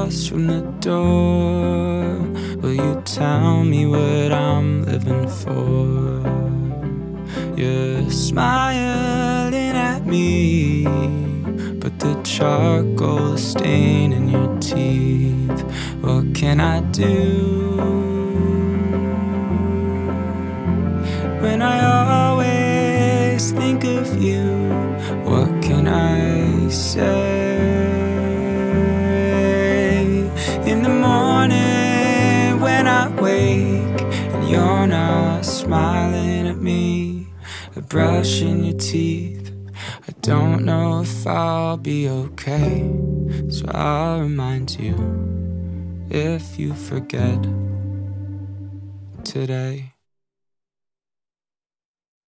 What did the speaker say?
across from the door. Will you tell me what I'm living for? You're smiling at me, but the charcoal is staining your teeth. What can I do when I always think of you? What can I say? In the morning when I wake and you're not smiling at me, or brushing your teeth, I don't know if I'll be okay. So I'll remind you if you forget today.